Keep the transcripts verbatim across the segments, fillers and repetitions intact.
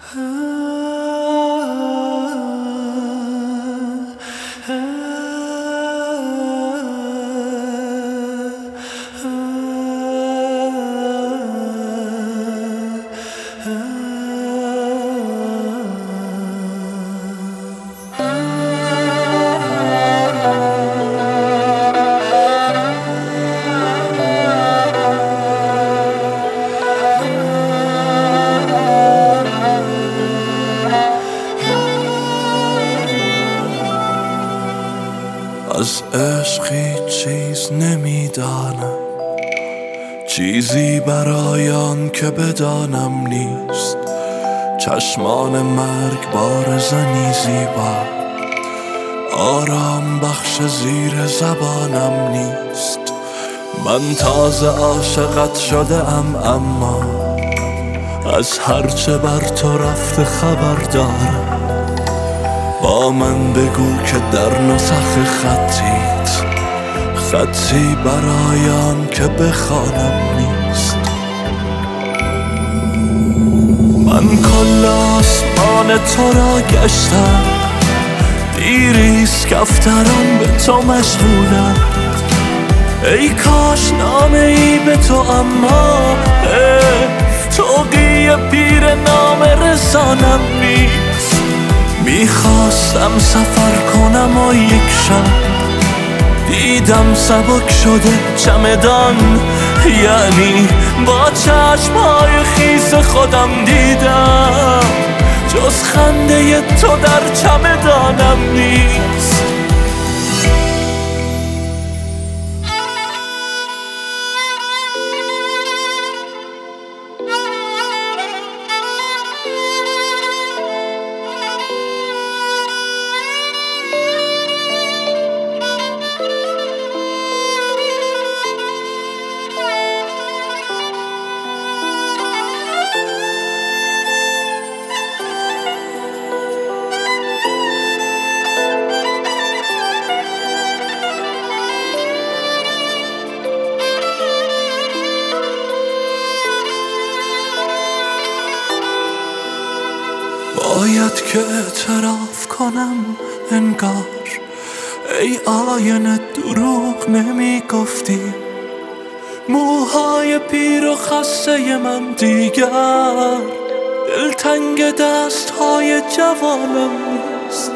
از عشق هیچ چیز نمیدانم، چیزی برای آن که بدانم نیست. چشمان مرگ بارزنی زیبا، آرام بخش زیر زبانم نیست. من تازه عاشقت شده ام، اما از هرچه بر تو رفته خبر دارم. با من بگو که در نسخ خطیت، خطی برای آن که بخوانم نیست. من کل آسمان تو را گشتم، دیریست کفتران به تو مشغولم. ای کاش نامه ای به تو، اما توقی پیر نامه رسانم نیست. میخواستم سفر کنم و یک شب دیدم سبک شده چمدان، یعنی با چشمهای خیس خودم دیدم جز خنده تو در چمدانم نیست. باید که اعتراف کنم انگار ای آینه دروغ نمی گفتی. موهای پیر و خسته من دیگر دلتنگ دست های جوانم نیست.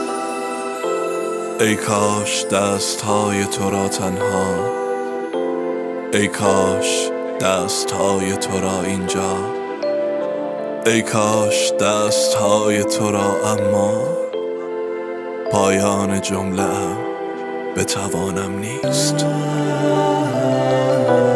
ای کاش دست های تو را تنها، ای کاش دست های تو را اینجا، ای کاش دست های تو را، اما پایان جمله بتوانم نیست.